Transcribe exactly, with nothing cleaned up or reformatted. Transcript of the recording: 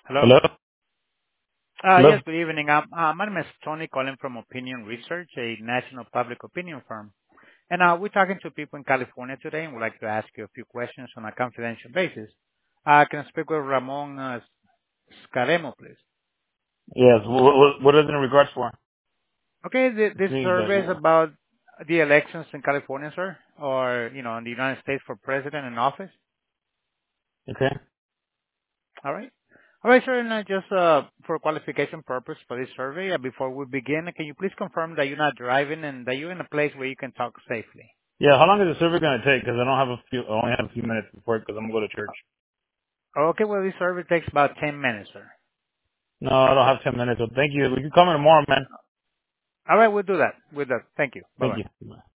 Hello? Hello? Uh, Hello? Yes, good evening. Um, uh, My name is Tony calling from Opinion Research, a national public opinion firm. And uh, we're talking to people in California today and would like to ask you a few questions on a confidential basis. Uh, Can I speak with Ramon uh, Scaremo, please? Yes, what, what, what is it in regards for? Okay, th- It this seems like, survey is well, about the elections in California, sir, or, you know, in the United States for president and office. okay. All right. All right, sir, and uh, just uh, for qualification purpose for this survey, uh, before we begin, can you please confirm that you're not driving and that you're in a place where you can talk safely? Yeah, how long is the survey going to take? Because I don't have a few, I only have a few minutes before, because I'm going to go to church. Okay, well, this survey takes about ten minutes, sir. No, I don't have ten minutes, so thank you. We can come in tomorrow, man. All right, we'll do that. We'll do that. Thank you. Thank Bye-bye. you.